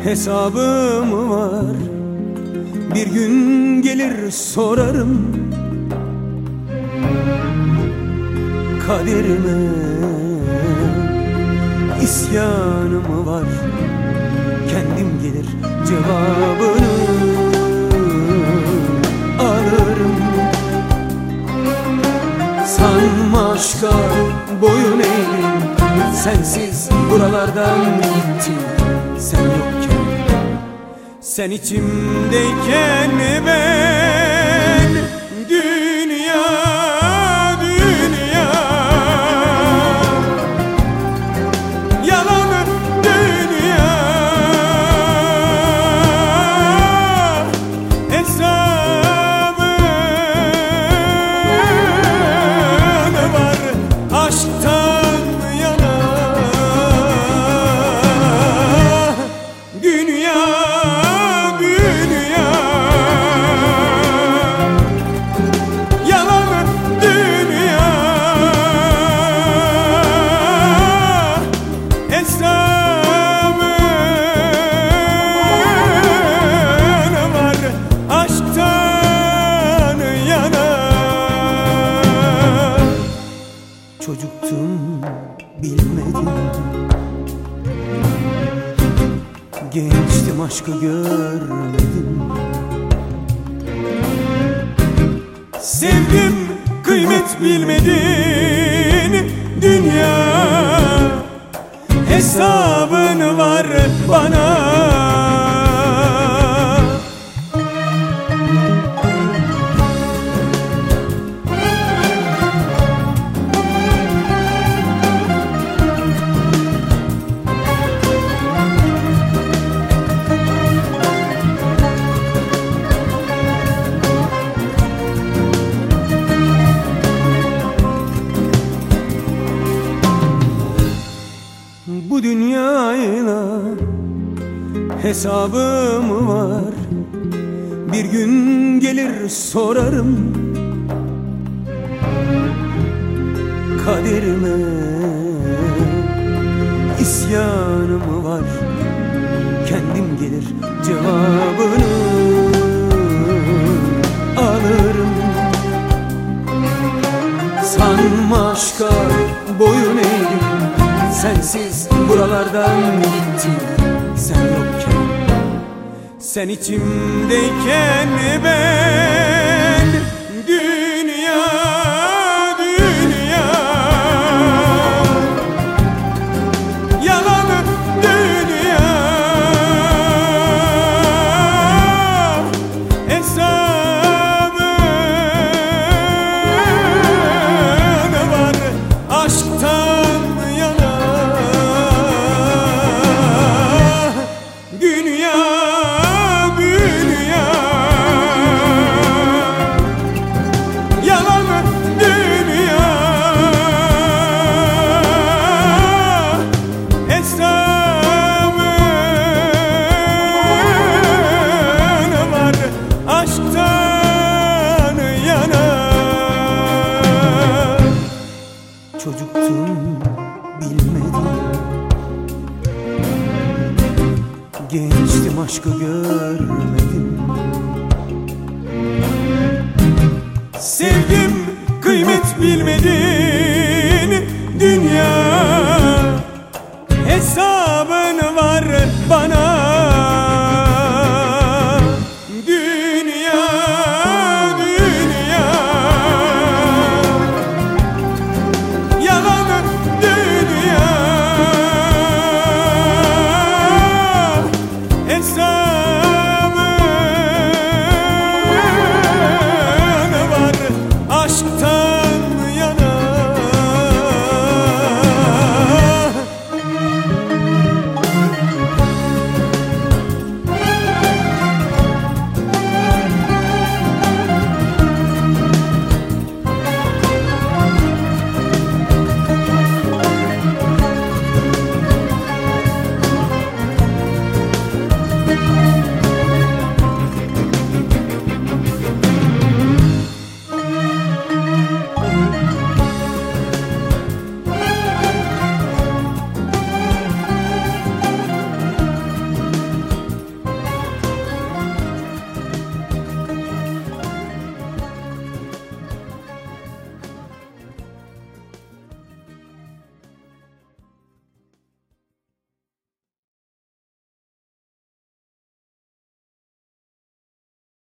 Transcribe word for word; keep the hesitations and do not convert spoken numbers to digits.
hesabım var. Bir gün gelir sorarım kaderime. İsyanım var, kendim gelir cevabını alırım. Sanma aşka boyun eğdim, sensiz buralardan gittim. Sen yokken, sen içimdeyken ben dünya dünya yalan dünya hesabın var aşktan yana. Dünya dünya yalan dünya hesabın var aşktan yana. Çocuktum, bilmedim, gençtim, aşkı görmedim. Sevdim, kıymet bilmedin. Dünya hesabın var bana. Bu dünyayla hesabım var. Bir gün gelir sorarım kaderime. İsyanım var, kendim gelir cevabını alırım. Sanma aşka boyun eğdim, sensiz buralardan gittim. Sen yokken, sen içimdeyken ben dünya dünya yalan dünya hesabın var aşktan yana. Dünya dünya yalan dünya hesabın var aşktan yana. Çocuktum, bilmedim, gençtim, aşkı görmedim. Sevdim, kıymet bilmedim.